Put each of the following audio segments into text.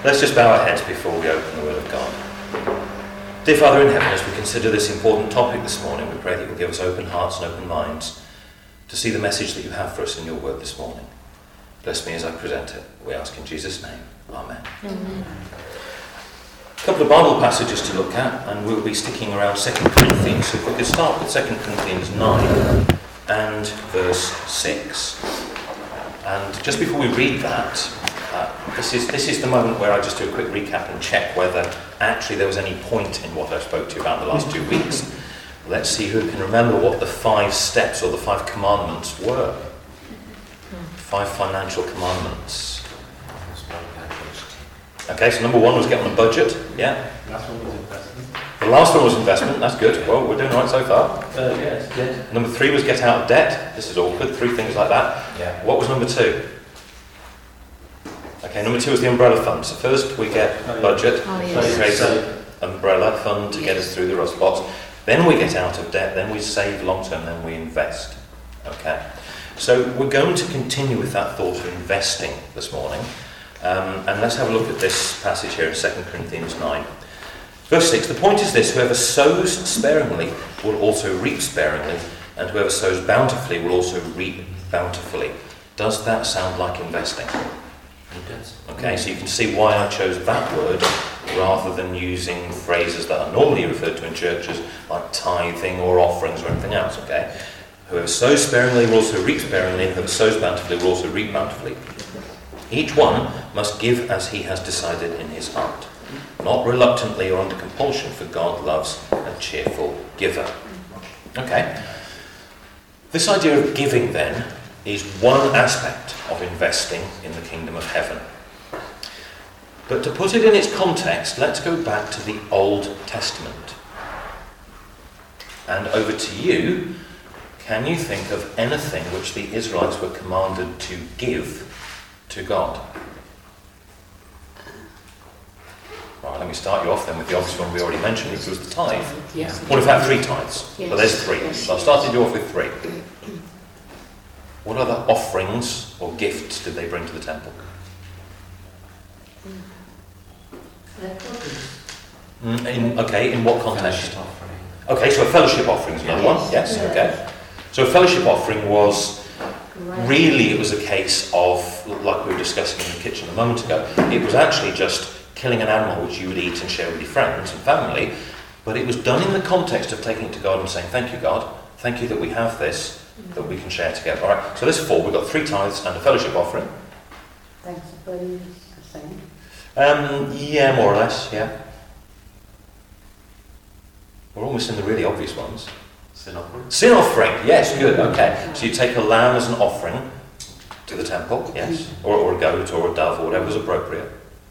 Let's just bow our heads before we open the Word of God. Dear Father in heaven, as we consider this important topic this morning, we pray that you'll give us open hearts and open minds to see the message that you have for us in your Word this morning. Bless me as I present it. We ask in Jesus' name. Amen. Amen. A couple of Bible passages to look at, and we'll be sticking around 2 Corinthians. So if we could start with 2 Corinthians 9 and verse 6. And just before we read that, this is the moment where I just do a quick recap and check whether actually there was any point in what I spoke to you about the last 2 weeks. Let's see who can remember what the 5 steps or the 5 commandments were. 5 financial commandments. Okay, so number 1 was get on a budget. Yeah. Last one was investment. The last one was investment. That's good. Well, we're doing all right so far. Yes, debt. Number 3 was get out of debt. This is awkward. 3 things like that. Yeah. What was number 2? Okay, number 2 was the umbrella fund. So first we get budget. Oh, We yes. create an umbrella fund to get us through the rust box. Then we get out of debt. Then we save long term. Then we invest. Okay. So we're going to continue with that thought of investing this morning. And let's have a look at this passage here in 2 Corinthians 9. Verse 6, the point is this: whoever sows sparingly will also reap sparingly, and whoever sows bountifully will also reap bountifully. Does that sound like investing? It does. Okay, so you can see why I chose that word rather than using phrases that are normally referred to in churches like tithing or offerings or anything else, okay? Whoever sows sparingly will also reap sparingly, and whoever sows bountifully will also reap bountifully. Each one must give as he has decided in his heart, not reluctantly or under compulsion, for God loves a cheerful giver. Okay. This idea of giving, then, is one aspect of investing in the kingdom of heaven. But to put it in its context, let's go back to the Old Testament. And over to you, can you think of anything which the Israelites were commanded to give to God? Right, let me start you off then with the obvious one we already mentioned, which was the tithe. Yes. Well, in fact, 3 tithes. Yes. But there's 3. Yes. So I started you off with 3. What other offerings or gifts did they bring to the temple? In what context? Fellowship offering. Okay, so a fellowship offering is another one. Yes, okay. So a fellowship offering was really, it was a case of, like we were discussing in the kitchen a moment ago, it was actually just killing an animal which you would eat and share with your friends and family, but it was done in the context of taking it to God and saying, thank you, God, thank you that we have this, that we can share together. All right, so there's 4. We've got 3 tithes and a fellowship offering. Thanks for putting the same. Yeah, more or less, yeah. We're almost in the really obvious ones. Sin offering. Sin offering, yes, good, okay. So you take a lamb as an offering to the temple, yes, or a goat or a dove or whatever was appropriate.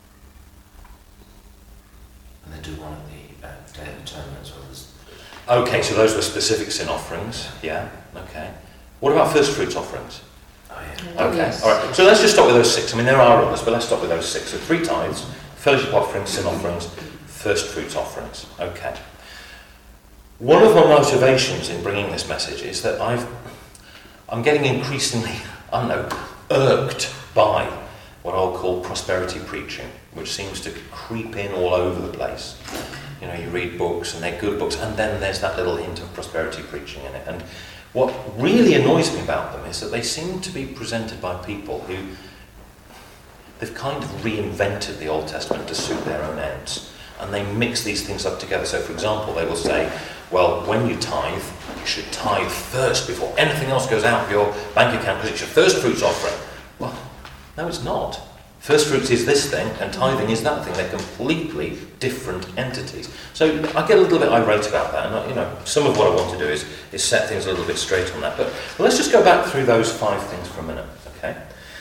And they do one at the Day of Atonement as well as... Okay, so those were specific sin offerings, yeah, okay. What about first fruits offerings? Oh yeah. Oh, Okay, yes. all right, so let's just stop with those 6. I mean, there are others, but let's stop with those 6. So 3 tithes, fellowship offerings, sin offerings, first fruits offerings, okay. One of my motivations in bringing this message is that I'm getting increasingly, irked by what I'll call prosperity preaching, which seems to creep in all over the place. You know, you read books and they're good books, and then there's that little hint of prosperity preaching in it. And what really annoys me about them is that they seem to be presented by people who they've kind of reinvented the Old Testament to suit their own ends. And they mix these things up together. So, for example, they will say, well, when you tithe, you should tithe first before anything else goes out of your bank account because it's your first fruits offering. Well, no, it's not. First fruits is this thing, and tithing is that thing. They're completely different entities. So I get a little bit irate about that. And, some of what I want to do is set things a little bit straight on that. But let's just go back through those 5 things for a minute, okay?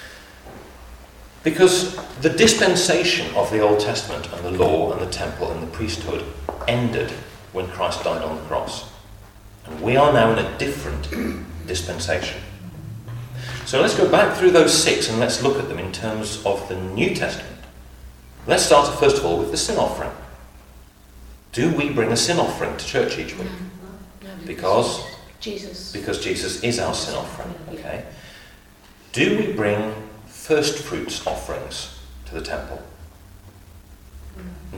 Because the dispensation of the Old Testament and the law and the temple and the priesthood ended when Christ died on the cross. And we are now in a different dispensation. So let's go back through those 6 and let's look at them in terms of the New Testament. Let's start first of all with the sin offering. Do we bring a sin offering to church each week? No, Because Jesus is our sin offering. Okay. Do we bring first fruits offerings to the temple?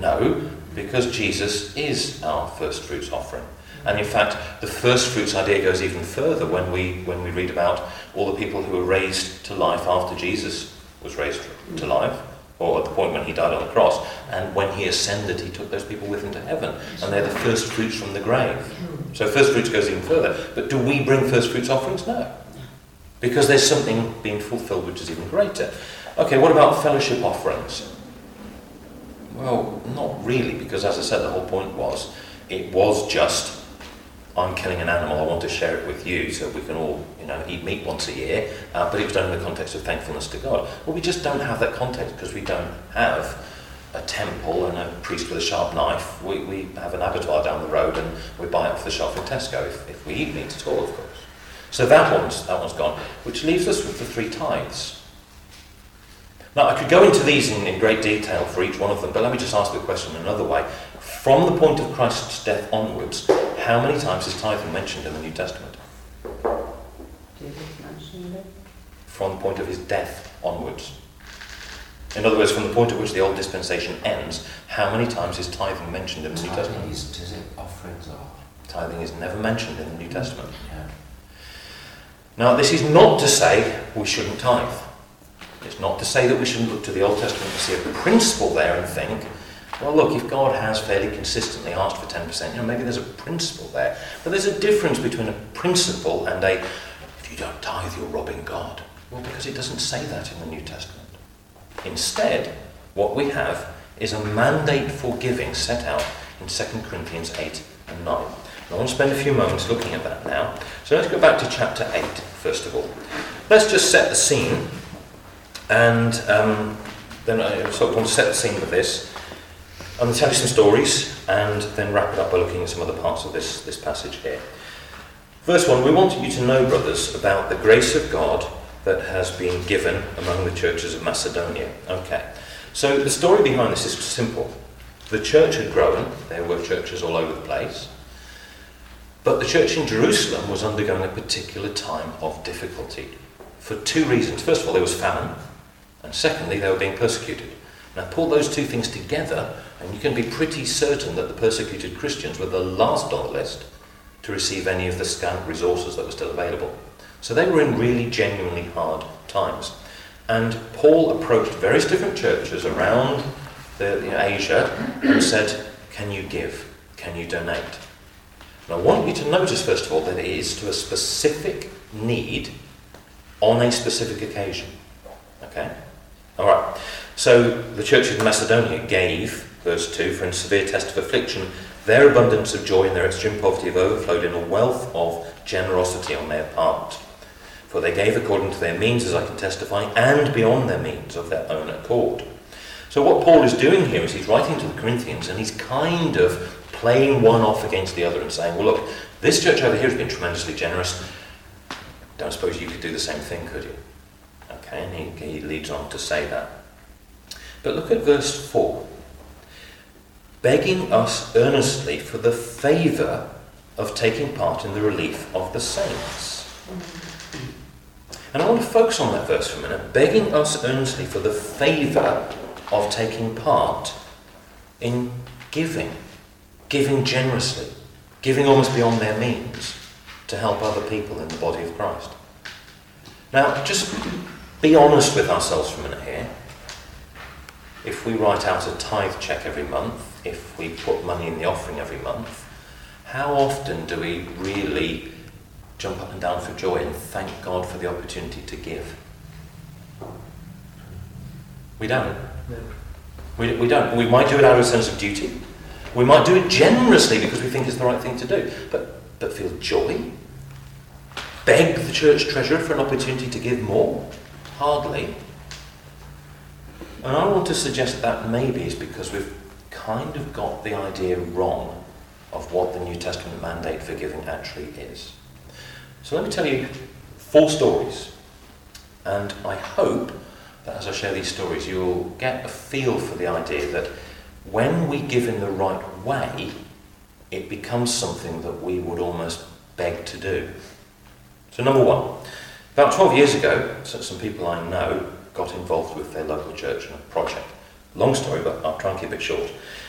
No, because Jesus is our first fruits offering. And in fact, the first fruits idea goes even further when we read about all the people who were raised to life after Jesus was raised to life, or at the point when he died on the cross. And when he ascended, he took those people with him to heaven. And they're the first fruits from the grave. So first fruits goes even further. But do we bring first fruits offerings? No. Because there's something being fulfilled which is even greater. Okay, what about fellowship offerings? Well, not really, because as I said, the whole point was, it was just, I'm killing an animal, I want to share it with you so we can all, eat meat once a year, but it was done in the context of thankfulness to God. Well, we just don't have that context because we don't have a temple and a priest with a sharp knife. We have an abattoir down the road and we buy it off the shelf in Tesco if we eat meat at all, of course. So that one's gone, which leaves us with the 3 tithes. Now, I could go into these in great detail for each one of them, but let me just ask the question another way. From the point of Christ's death onwards, how many times is tithing mentioned in the New Testament? Jesus mentioned it. From the point of his death onwards. In other words, from the point at which the old dispensation ends, how many times is tithing mentioned in the New Testament? Does it offerings or? Tithing is never mentioned in the New Testament. Yeah. Now, this is not to say we shouldn't tithe. It's not to say that we shouldn't look to the Old Testament and see a principle there and think, well, look, if God has fairly consistently asked for 10%, maybe there's a principle there. But there's a difference between a principle and if you don't tithe, you're robbing God. Well, because it doesn't say that in the New Testament. Instead, what we have is a mandate for giving set out in 2 Corinthians 8 and 9. I want to spend a few moments looking at that now. So let's go back to chapter 8, first of all. Let's just set the scene. And then I sort of want to set the scene with this. I'm going to tell you some stories and then wrap it up by looking at some other parts of this passage here. Verse 1, we want you to know, brothers, about the grace of God that has been given among the churches of Macedonia. Okay, so the story behind this is simple. The church had grown, there were churches all over the place, but the church in Jerusalem was undergoing a particular time of difficulty for 2 reasons. First of all, there was famine. And secondly, they were being persecuted. Now, pull those 2 things together, and you can be pretty certain that the persecuted Christians were the last on the list to receive any of the scant resources that were still available. So they were in really genuinely hard times. And Paul approached various different churches around Asia and said, can you give? Can you donate? And I want you to notice, first of all, that it is to a specific need on a specific occasion. Okay? All right. So the church in Macedonia gave, verse 2, for in severe test of affliction, their abundance of joy and their extreme poverty have overflowed in a wealth of generosity on their part. For they gave according to their means, as I can testify, and beyond their means of their own accord. So what Paul is doing here is he's writing to the Corinthians and he's kind of playing one off against the other and saying, well, look, this church over here has been tremendously generous. Don't suppose you could do the same thing, could you? Okay, and he leads on to say that. But look at verse 4. Begging us earnestly for the favour of taking part in the relief of the saints. And I want to focus on that verse for a minute. Begging us earnestly for the favour of taking part in giving. Giving generously. Giving almost beyond their means to help other people in the body of Christ. Now, just be honest with ourselves for a minute here. If we write out a tithe cheque every month, if we put money in the offering every month, how often do we really jump up and down for joy and thank God for the opportunity to give? We don't. We don't. We might do it out of a sense of duty. We might do it generously because we think it's the right thing to do. But feel joy? Beg the church treasurer for an opportunity to give more? Hardly. And I want to suggest that maybe is because we've kind of got the idea wrong of what the New Testament mandate for giving actually is. So let me tell you 4 stories. And I hope that as I share these stories, you'll get a feel for the idea that when we give in the right way, it becomes something that we would almost beg to do. So number 1, about 12 years ago, some people I know got involved with their local church in a project. Long story, but I'll try and keep it short.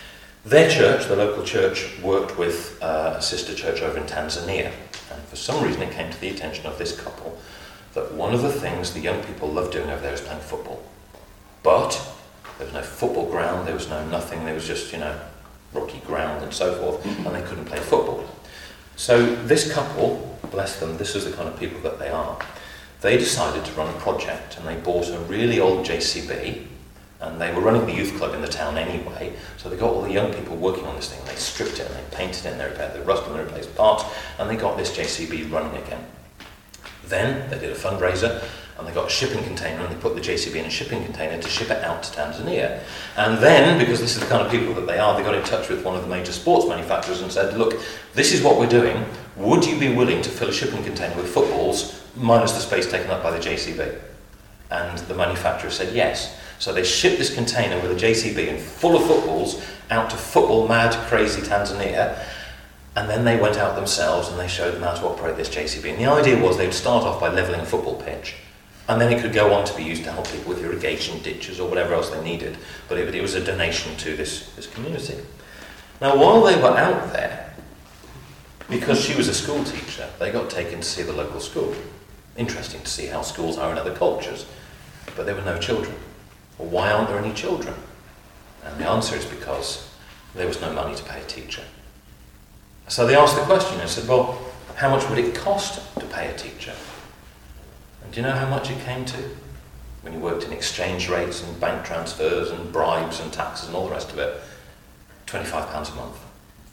Their church, the local church, worked with a sister church over in Tanzania. And for some reason it came to the attention of this couple that one of the things the young people loved doing over there was playing football. But there was no football ground, there was no nothing, there was just, rocky ground and so forth, and they couldn't play football. So this couple, bless them, this is the kind of people that they are, they decided to run a project, and they bought a really old JCB, and they were running the youth club in the town anyway, so they got all the young people working on this thing, and they stripped it, and they painted it, and they repaired the rust, and they replaced parts, and they got this JCB running again. Then they did a fundraiser, and they got a shipping container, and they put the JCB in a shipping container to ship it out to Tanzania. And then, because this is the kind of people that they are, they got in touch with one of the major sports manufacturers and said, look, this is what we're doing, would you be willing to fill a shipping container with footballs, minus the space taken up by the JCB? And the manufacturer said yes. So they shipped this container with a JCB and full of footballs out to football mad, crazy Tanzania. And then they went out themselves and they showed them how to operate this JCB. And the idea was they'd start off by levelling a football pitch. And then it could go on to be used to help people with irrigation ditches or whatever else they needed. But it was a donation to this community. Now, while they were out there, because she was a school teacher, they got taken to see the local school. Interesting to see how schools are in other cultures. But there were no children. Well, why aren't there any children? And the answer is because there was no money to pay a teacher. So they asked the question and said, well, how much would it cost to pay a teacher? And do you know how much it came to? When you worked in exchange rates and bank transfers and bribes and taxes and all the rest of it, £25 a month.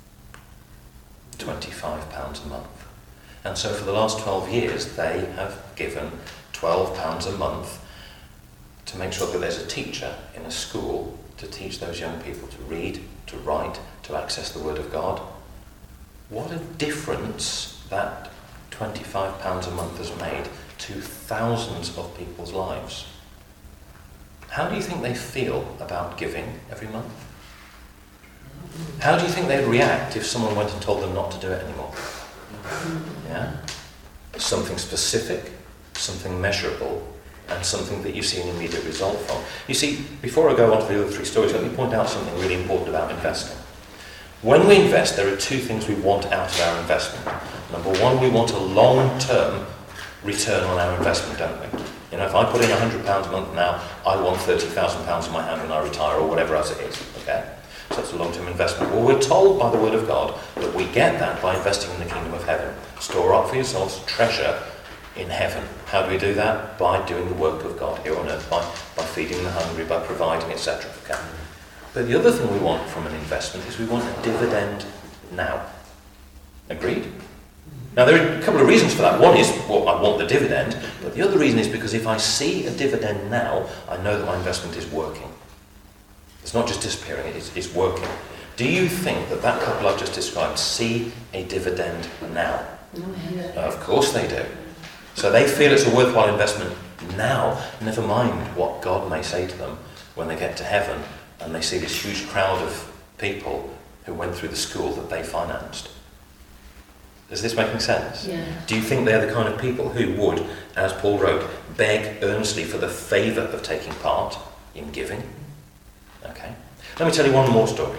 £25 a month. And so for the last 12 years, they have given £12 a month to make sure that there's a teacher in a school to teach those young people to read, to write, to access the Word of God. What a difference that £25 a month has made to thousands of people's lives. How do you think they feel about giving every month? How do you think they'd react if someone went and told them not to do it anymore? Yeah? Something specific, something measurable, and something that you see an immediate result from. You see, before I go on to the other three stories, let me point out something really important about investing. When we invest, there are two things we want out of our investment. Number one, we want a long-term return on our investment, don't we? If I put in £100 a month now, I want £30,000 in my hand when I retire, or whatever else it is, okay? So that's a long-term investment. Well, we're told by the Word of God that we get that by investing in the kingdom of heaven. Store up for yourselves treasure in heaven. How do we do that? By doing the work of God here on earth, by feeding the hungry, by providing, etc. Okay? But the other thing we want from an investment is we want a dividend now. Agreed? Now, there are a couple of reasons for that. One is, well, I want the dividend, but the other reason is because if I see a dividend now, I know that my investment is working. It's not just disappearing, it's working. Do you think that couple I've just described see a dividend now? Of course they do. So they feel it's a worthwhile investment now, never mind what God may say to them when they get to heaven and they see this huge crowd of people who went through the school that they financed. Is this making sense? Yeah. Do you think they're the kind of people who would, as Paul wrote, beg earnestly for the favour of taking part in giving? Okay. Let me tell you one more story.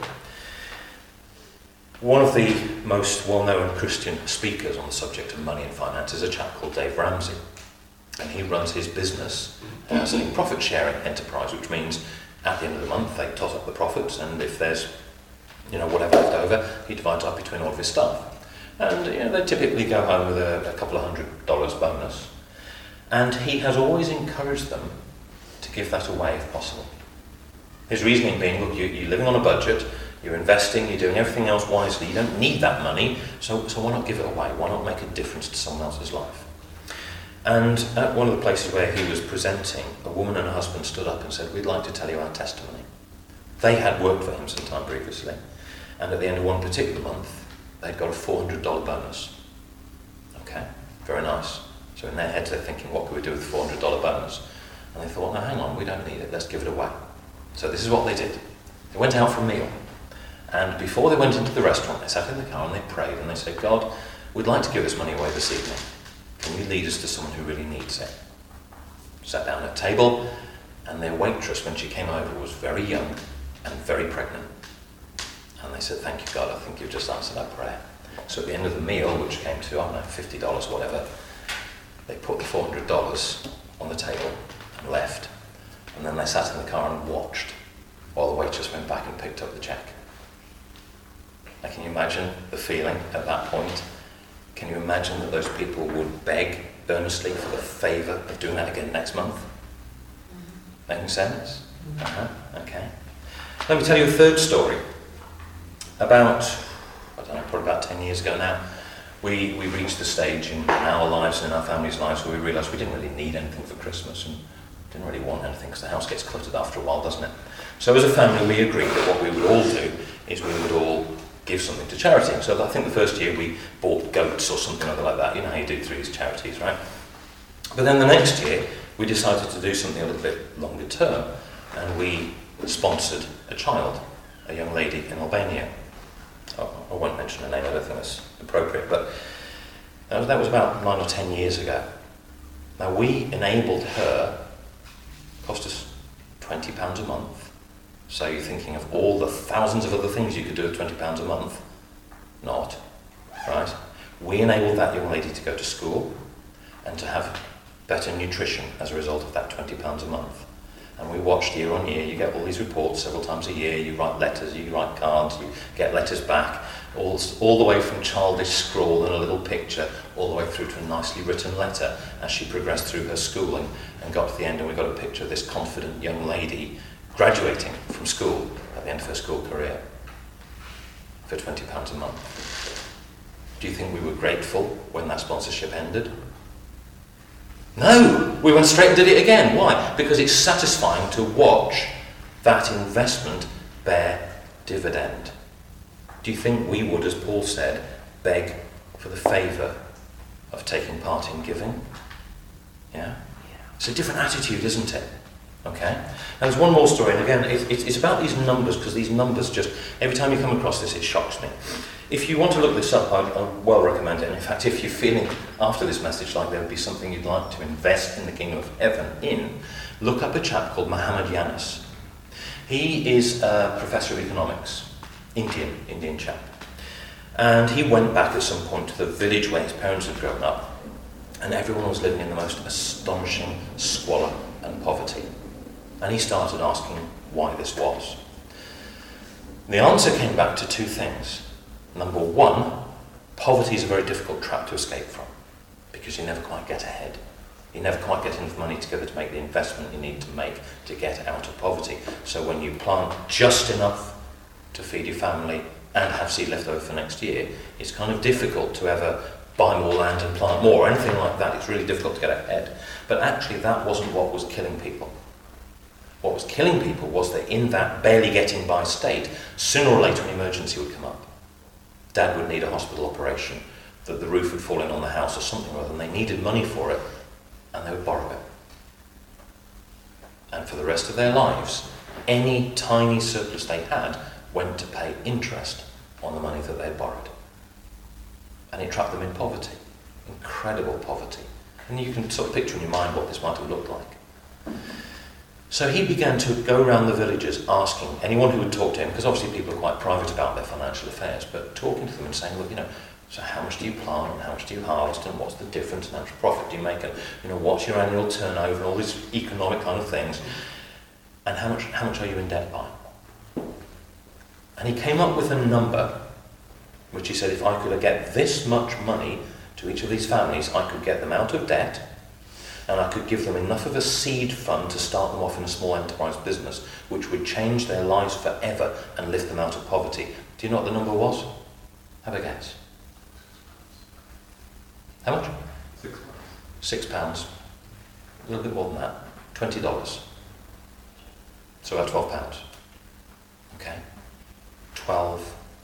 One of the most well-known Christian speakers on the subject of money and finance is a chap called Dave Ramsey. And he runs his business as a profit-sharing enterprise, which means at the end of the month they tot up the profits, and if there's whatever left over, he divides up between all of his staff. And they typically go home with a couple of $100 bonus. And he has always encouraged them to give that away if possible. His reasoning being, look, you're living on a budget, you're investing, you're doing everything else wisely, you don't need that money, so why not give it away? Why not make a difference to someone else's life? And at one of the places where he was presenting, a woman and her husband stood up and said, we'd like to tell you our testimony. They had worked for him some time previously, and at the end of one particular month, they'd got a $400 bonus. Okay, very nice. So in their heads they're thinking, what can we do with a $400 bonus? And they thought, no, hang on, we don't need it, let's give it away. So this is what they did. They went out for a meal. And before they went into the restaurant, they sat in the car and they prayed and they said, God, we'd like to give this money away this evening. Can you lead us to someone who really needs it? Sat down at a table, and their waitress, when she came over, was very young and very pregnant. And they said, thank you, God, I think you've just answered our prayer. So at the end of the meal, which came to, I don't know, $50 or whatever, they put the $400 on the table and left. And then they sat in the car and watched while the waitress went back and picked up the cheque. Now, can you imagine the feeling at that point? Can you imagine that those people would beg earnestly for the favour of doing that again next month? Making sense? Okay. Let me tell you a third story. About, I don't know, probably about 10 years ago now, we reached the stage in our lives and in our families' lives where we realised we didn't really need anything for Christmas and didn't really want anything because the house gets cluttered after a while, doesn't it? So as a family we agreed that what we would all do is we would all give something to charity. So I think the first year we bought goats or something like that. You know how you do through these charities, right? But then the next year we decided to do something a little bit longer term, and we sponsored a child, a young lady in Albania. I won't mention her name, I don't think that's appropriate, but that was about 9 or 10 years ago. Now we enabled her, cost us £20 a month. So you're thinking of all the thousands of other things you could do with £20 a month. Not, right? We enabled that young lady to go to school and to have better nutrition as a result of that £20 a month. And we watched year on year. You get all these reports several times a year. You write letters, you write cards, you get letters back, all the way from childish scrawl and a little picture, all the way through to a nicely written letter as she progressed through her schooling and got to the end, and we got a picture of this confident young lady graduating from school at the end of her school career for £20 a month. Do you think we were grateful when that sponsorship ended? No! We went straight and did it again. Why? Because it's satisfying to watch that investment bear dividend. Do you think we would, as Paul said, beg for the favour of taking part in giving? Yeah? It's a different attitude, isn't it? Okay? And there's one more story, and again, it's about these numbers, because these numbers just, every time you come across this, it shocks me. If you want to look this up, I well recommend it. And in fact, if you're feeling after this message like there would be something you'd like to invest in the kingdom of heaven in, look up a chap called Muhammad Yunus. He is a professor of economics, Indian chap. And he went back at some point to the village where his parents had grown up, and everyone was living in the most astonishing squalor and poverty. And he started asking why this was. The answer came back to two things. Number one, poverty is a very difficult trap to escape from, because you never quite get ahead. You never quite get enough money together to make the investment you need to make to get out of poverty. So when you plant just enough to feed your family and have seed left over for next year, it's kind of difficult to ever buy more land and plant more or anything like that. It's really difficult to get ahead. But actually that wasn't what was killing people. What was killing people was that in that barely getting by state, sooner or later an emergency would come up. Dad would need a hospital operation, that the roof would fall in on the house or something or other, and they needed money for it, and they would borrow it. And for the rest of their lives, any tiny surplus they had went to pay interest on the money that they had borrowed. And it trapped them in poverty, incredible poverty. And you can sort of picture in your mind what this might have looked like. So he began to go around the villages asking anyone who would talk to him, because obviously people are quite private about their financial affairs, but talking to them and saying, look, so how much do you plant and how much do you harvest and what's the difference and how much profit do you make and what's your annual turnover and all these economic kind of things, and how much are you in debt by? And he came up with a number which he said, if I could get this much money to each of these families, I could get them out of debt, and I could give them enough of a seed fund to start them off in a small enterprise business, which would change their lives forever and lift them out of poverty. Do you know what the number was? Have a guess. How much? £6. A little bit more than that. $20. So about £12. Okay. £12.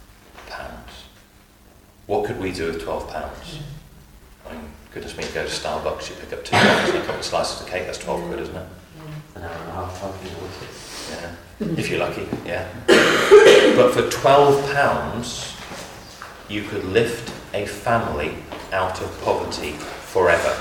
What could we do with £12? I mean, goodness me, you go to Starbucks, you pick up $2 and a couple of slices of cake, that's 12 quid, isn't it? An hour and a half, Yeah, if you're lucky, yeah. But for £12, you could lift a family out of poverty forever.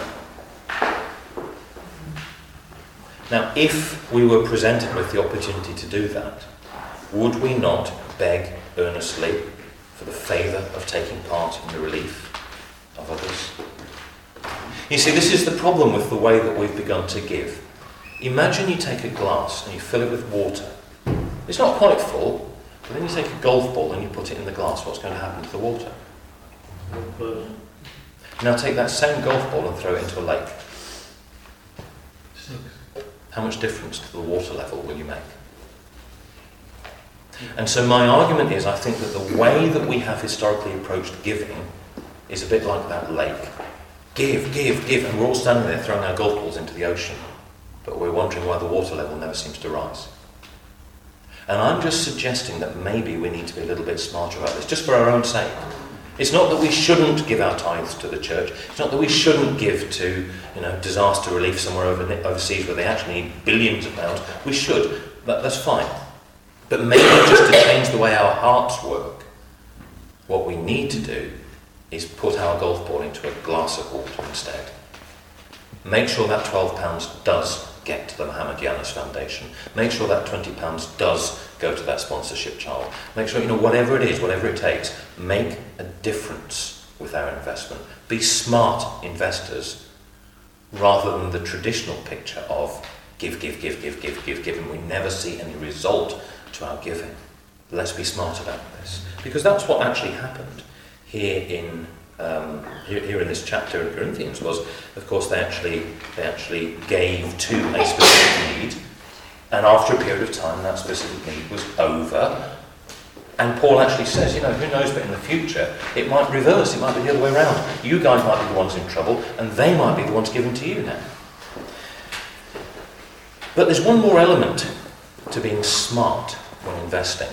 Now, if we were presented with the opportunity to do that, would we not beg earnestly for the favour of taking part in the relief of others? You see, this is the problem with the way that we've begun to give. Imagine you take a glass and you fill it with water. It's not quite full, but then you take a golf ball and you put it in the glass. What's going to happen to the water? Now take that same golf ball and throw it into a lake. How much difference to the water level will you make? And so my argument is, I think that the way that we have historically approached giving is a bit like that lake. Give, give, give, and we're all standing there throwing our golf balls into the ocean, but we're wondering why the water level never seems to rise. And I'm just suggesting that maybe we need to be a little bit smarter about this, just for our own sake. It's not that we shouldn't give our tithes to the church. It's not that we shouldn't give to, disaster relief somewhere overseas where they actually need billions of pounds. We should. That's fine. But maybe just to change the way our hearts work, what we need to do is put our golf ball into a glass of water instead. Make sure that £12 does get to the Mohammed Yunus Foundation. Make sure that £20 does go to that sponsorship child. Make sure, whatever it is, whatever it takes, make a difference with our investment. Be smart investors rather than the traditional picture of give, give, give, give, give, give, give, and we never see any result to our giving. Let's be smart about this, because that's what actually happened here in this chapter in Corinthians. Was, of course, they actually gave to a specific need, and after a period of time, that specific need was over. And Paul actually says, who knows, but in the future it might reverse. It might be the other way around. You guys might be the ones in trouble, and they might be the ones given to you now. But there's one more element to being smart when investing.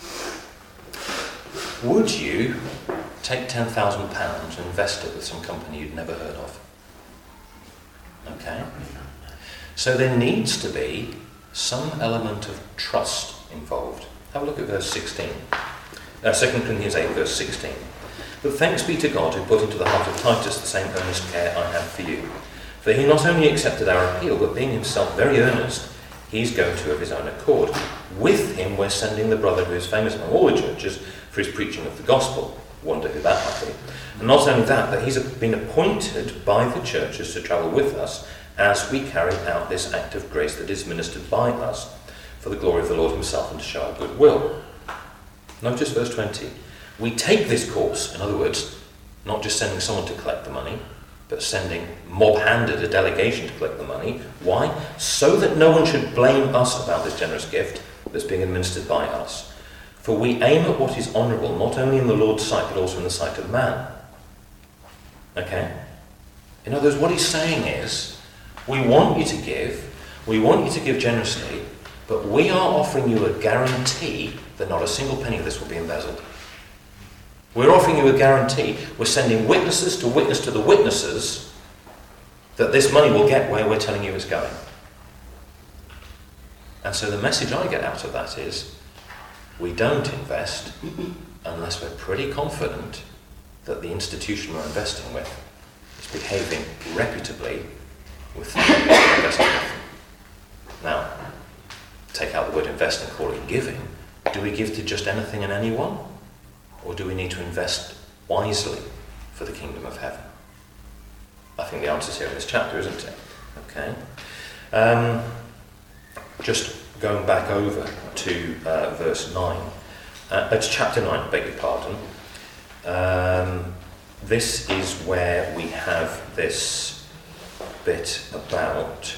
Would you take £10,000 and invest it with some company you'd never heard of? Okay? So there needs to be some element of trust involved. Have a look at verse 16. 2 Corinthians 8, verse 16. But thanks be to God who put into the heart of Titus the same earnest care I have for you. For he not only accepted our appeal, but being himself very earnest, he's going to of his own accord. With him we're sending the brother who is famous among all the churches for his preaching of the gospel. Wonder who that might be. And not only that, but he's been appointed by the churches to travel with us as we carry out this act of grace that is ministered by us for the glory of the Lord himself and to show our goodwill. Notice verse 20. We take this course, in other words, not just sending someone to collect the money, but sending mob-handed a delegation to collect the money. Why? So that no one should blame us about this generous gift that's being administered by us. For we aim at what is honourable, not only in the Lord's sight, but also in the sight of man. Okay? In other words, what he's saying is, we want you to give generously, but we are offering you a guarantee that not a single penny of this will be embezzled. We're offering you a guarantee. We're sending witnesses to witness to the witnesses that this money will get where we're telling you it's going. And so the message I get out of that is, we don't invest unless we're pretty confident that the institution we're investing with is behaving reputably with the money we're investing with. Now, take out the word invest and call it giving. Do we give to just anything and anyone? Or do we need to invest wisely for the kingdom of heaven? I think the answer's here in this chapter, isn't it? Okay. Just going back over to verse 9. It's chapter 9, beg your pardon. This is where we have this bit about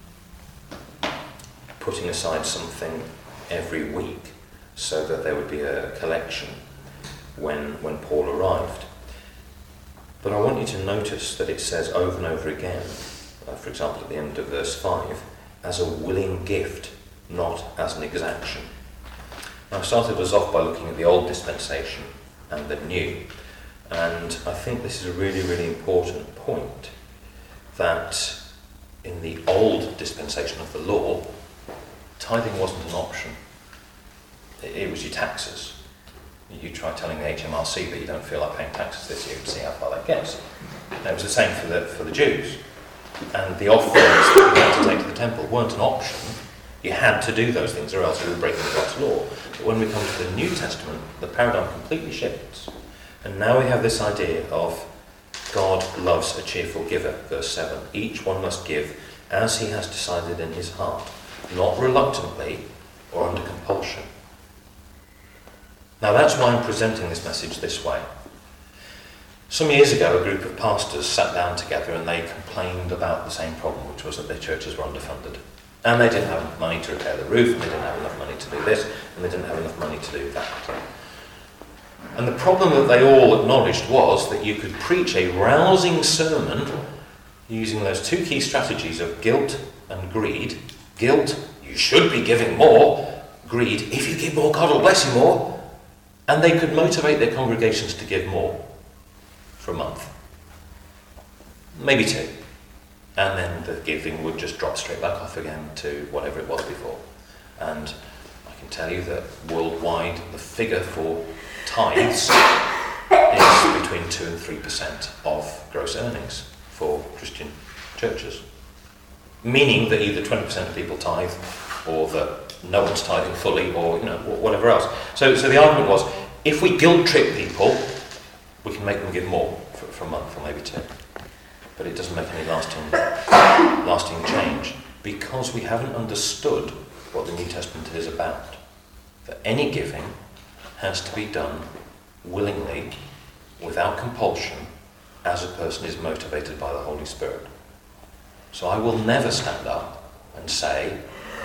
putting aside something every week so that there would be a collection when Paul arrived. But I want you to notice that it says over and over again, for example at the end of verse 5, as a willing gift, not as an exaction. Now I started us off by looking at the old dispensation and the new, and I think this is a really, really important point, that in the old dispensation of the law, tithing wasn't an option. It was your taxes. You try telling the HMRC that you don't feel like paying taxes this year and see how far that gets. And it was the same for the Jews. And the offerings that you had to take to the temple weren't an option. You had to do those things or else you were breaking God's law. But when we come to the New Testament, the paradigm completely shifts. And now we have this idea of God loves a cheerful giver, verse 7. Each one must give as he has decided in his heart, not reluctantly or under compulsion. Now that's why I'm presenting this message this way. Some years ago, a group of pastors sat down together and they complained about the same problem, which was that their churches were underfunded. And they didn't have enough money to repair the roof, and they didn't have enough money to do this, and they didn't have enough money to do that. And the problem that they all acknowledged was that you could preach a rousing sermon using those two key strategies of guilt and greed. Guilt, you should be giving more. Greed, if you give more, God will bless you more. And they could motivate their congregations to give more for a month. Maybe 2. And then the giving would just drop straight back off again to whatever it was before. And I can tell you that worldwide the figure for tithes is between 2 and 3% of gross earnings for Christian churches. Meaning that either 20% of people tithe, or that no one's tithing fully, or whatever else. So the argument was, if we guilt trip people, we can make them give more for a month, or maybe 2. But it doesn't make any lasting change, because we haven't understood what the New Testament is about. That any giving has to be done willingly, without compulsion, as a person is motivated by the Holy Spirit. So I will never stand up and say,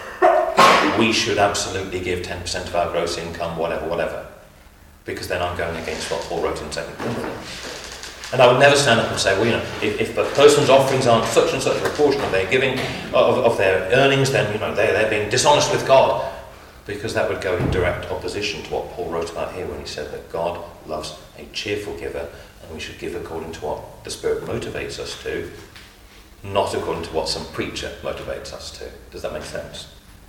we should absolutely give 10% of our gross income, whatever, because then I'm going against what Paul wrote in 2 Corinthians. And I would never stand up and say, well, if the person's offerings aren't such and such a proportion of their giving, of their earnings, then they're being dishonest with God. Because that would go in direct opposition to what Paul wrote about here when he said that God loves a cheerful giver, and we should give according to what the Spirit motivates us to, not according to what some preacher motivates us to. Does that make sense?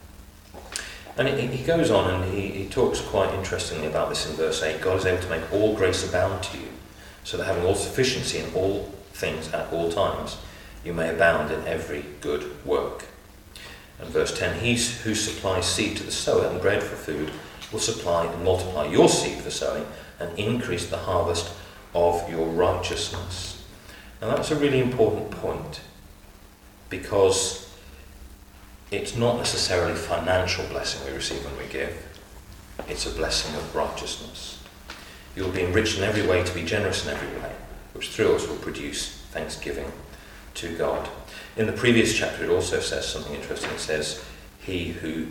And he goes on and he talks quite interestingly about this in verse 8. God is able to make all grace abound to you, so that having all sufficiency in all things at all times, you may abound in every good work. And verse 10, he who supplies seed to the sower and bread for food will supply and multiply your seed for sowing and increase the harvest of your righteousness. Now that's a really important point, because it's not necessarily financial blessing we receive when we give. It's a blessing of righteousness. You'll be enriched in every way to be generous in every way, which through us will produce thanksgiving to God. In the previous chapter it also says something interesting. It says, he who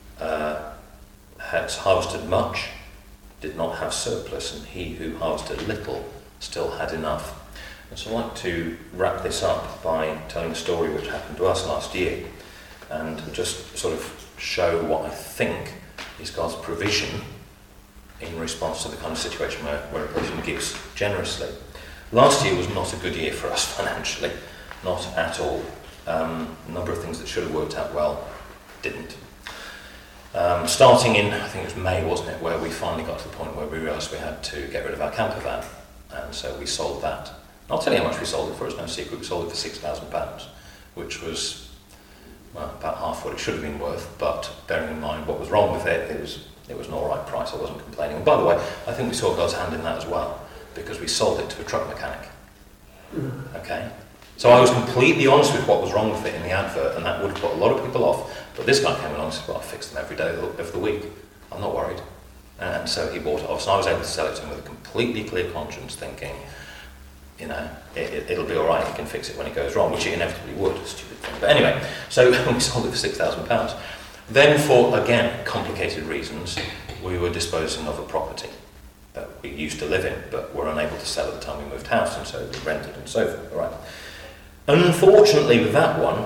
has harvested much did not have surplus, and he who harvested little still had enough. And so I'd like to wrap this up by telling a story which happened to us last year, and just sort of show what I think is God's provision in response to the kind of situation where a person gives generously. Last year was not a good year for us financially, not at all. A number of things that should have worked out well didn't. Starting in, I think it was May, wasn't it, where we finally got to the point where we realised we had to get rid of our camper van, and so we sold that. I'll tell you how much we sold it for, it's no secret. We sold it for £6,000, which was about half what it should have been worth, but bearing in mind what was wrong with it, it was an alright price. I wasn't complaining. And by the way, I think we saw God's hand in that as well, because we sold it to a truck mechanic. Okay? So I was completely honest with what was wrong with it in the advert, and that would have put a lot of people off. But this guy came along and said, well, I fix them every day of the week. I'm not worried. And so he bought it off. So I was able to sell it to him with a completely clear conscience, thinking, it'll be all right, he can fix it when it goes wrong, which it inevitably would, a stupid thing. But anyway, so we sold it for £6,000. Then for, again, complicated reasons, we were disposing of a property that we used to live in, but were unable to sell at the time we moved house, and so we rented and so forth. All right. Unfortunately, with that one,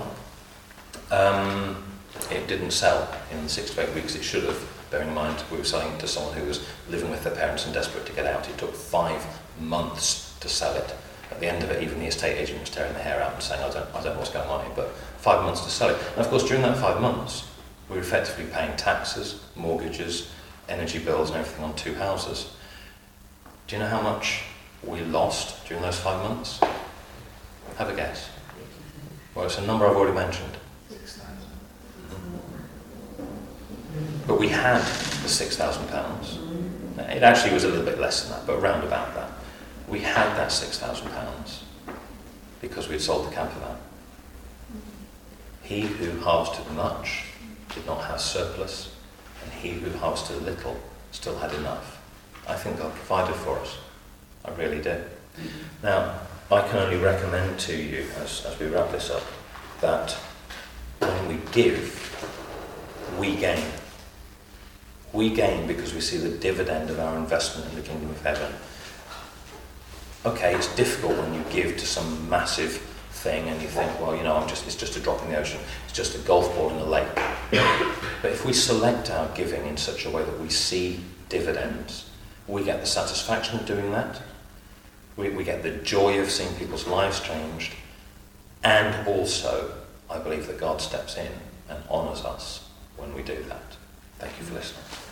it didn't sell in the 6 to 8 weeks it should have. Bearing in mind, we were selling it to someone who was living with their parents and desperate to get out. It took 5 months to sell it. At the end of it, even the estate agent was tearing their hair out and saying, I don't know what's going on here, but 5 months to sell it. And of course, during that 5 months, we were effectively paying taxes, mortgages, energy bills and everything on 2 houses. Do you know how much we lost during those 5 months? Have a guess. Well, it's a number I've already mentioned. 6,000. But we had the £6,000. It actually was a little bit less than that, but around about that. We had that £6,000 because we'd sold the camper van. He who harvested much did not have surplus, and he who harvested little still had enough. I think God provided for us. I really do. Now, I can only recommend to you, as we wrap this up, that when we give, we gain. We gain because we see the dividend of our investment in the kingdom of heaven. Okay, it's difficult when you give to some massive thing and you think, well, it's just a drop in the ocean. It's just a golf ball in a lake. But if we select our giving in such a way that we see dividends, we get the satisfaction of doing that. We get the joy of seeing people's lives changed. And also, I believe that God steps in and honours us when we do that. Thank you for listening.